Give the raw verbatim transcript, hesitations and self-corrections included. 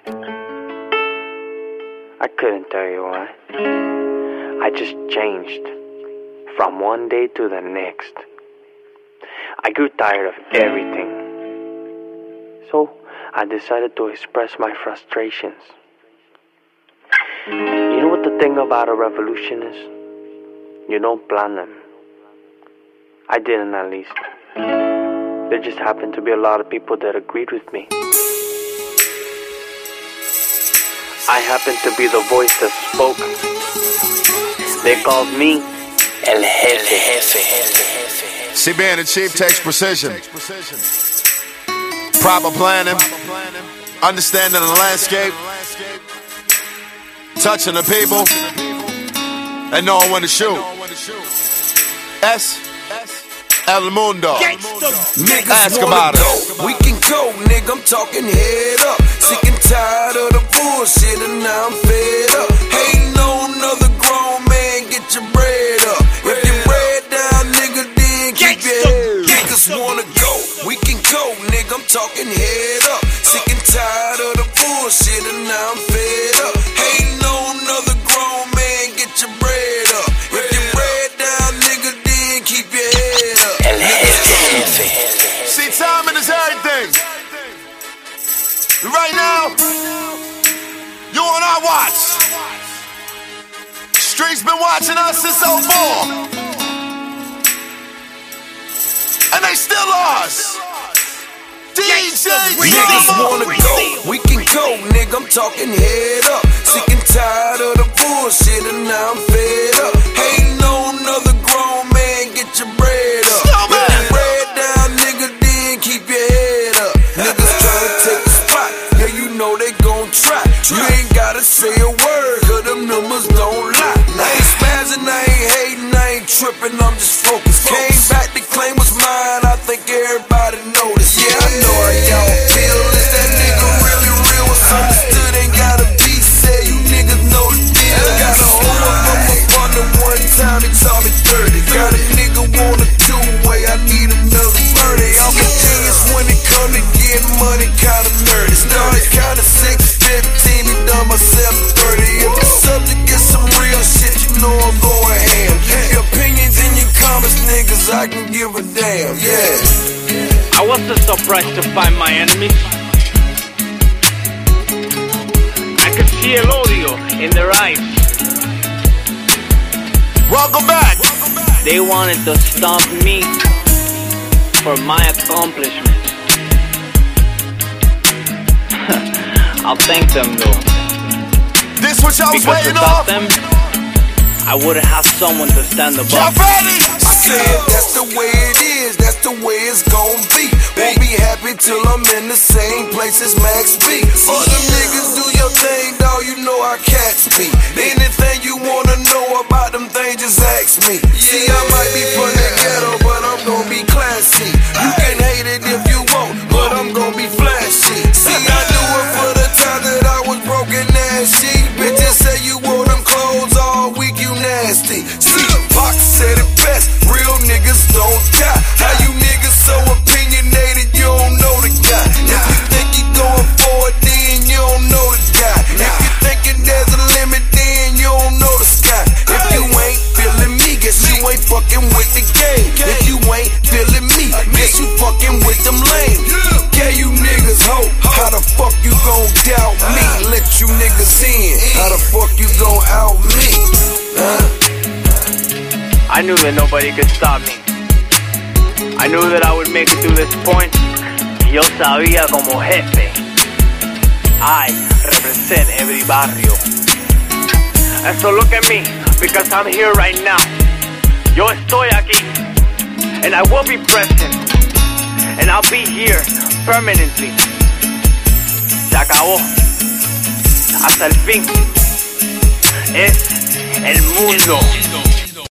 I couldn't tell you why. I just changed from one day to the next. I grew tired of everything. So I decided to express my frustrations. You know what the thing about a revolution is? You don't plan them. I didn't, at least. There just happened to be a lot of people that agreed with me. I happened to be the voice that spoke. They called me El Jefe. See, being the chief takes precision, proper planning, understanding the landscape, touching the people, and knowing when to shoot. S. El Mundo. Ask about it. We can go, nigga. I'm talking head up. Sick and tired of the bullshit, and now I'm fed up. Hating on another grown man, get your bread up. If your bread down, nigga, then keep your head. Niggas wanna go, we can go, nigga. I'm talking head up. Sick and tired of the bullshit, and now I'm fed up. Hating on another grown man, get your bread up. If your bread down, nigga, then keep your head up. See, timing is everything. Right now, you on our watch. Streets been watching us since oh four, and they still ours. D J Niggas wanna go, we can go, nigga. I'm talking head up. Sick and tired of the bullshit, and now I'm fed up. Hating on another grown man, get your bread up. Get your bread down, nigga, then keep your head up. Niggas tryna take the spot, yeah, you know they gon' try. You ain't gotta say a word, cause them numbers don't lie. I ain't spazzing, I ain't hating, I ain't tripping, I'm just focused. Came back, the claim was mine, I think everybody noticed. Yeah, I know how y'all feel. Is that nigga really real? What's understood ain't gotta be said. You niggas know the deal. Got a whole up up under one time, they taught me thirty. Got a nigga want a two-way, I need another thirty. I'm a genius when it come to getting money, kinda nerdy. Started kinda six, fifteen, and done myself thirty. If the subject gets some real shit, you know I'm going ham. Give your opinions in your comments, niggas, I can give a damn, yeah. I wasn't surprised to find my enemies. I could see el odio in their eyes. welcome back. They wanted to stomp me for my accomplishments. I'll thank them though. This what y'all was Because waiting without on? them, I wouldn't have someone to stand above. Y'all ready? I said that's the way it is, that's the way it's gon' be. Won't be happy till I'm in the same place as Max B. Other niggas do your thing, dawg, you know I catch me. Anything you wanna know about them things, just ask me. See, I might be from the ghetto, but I'm gon' be classy. You can hate it if you want, but I'm gon' be flashy. See, I do it for the time that I was broken ass shit. Bitches say you wore them clothes all week, you nasty. See, Pac said it best, real niggas don't die. How you niggas so opinionated, you don't know the guy. If you think you going for it, then you don't know the guy. If you thinking there's a limit, then you don't know the sky. If you ain't feeling me, guess you ain't fucking with the game. If you ain't feeling me, guess you fucking with them lame. Yeah, you niggas hope. How the fuck you gon' doubt me? Let you niggas in. How the fuck you gon' out me? Huh? I knew that nobody could stop me. I knew that I would make it to this point. Yo sabía como jefe, I represent every barrio. And so look at me, because I'm here right now. Yo estoy aquí, and I will be present, and I'll be here permanently. Se acabó, hasta el fin. Es el mundo.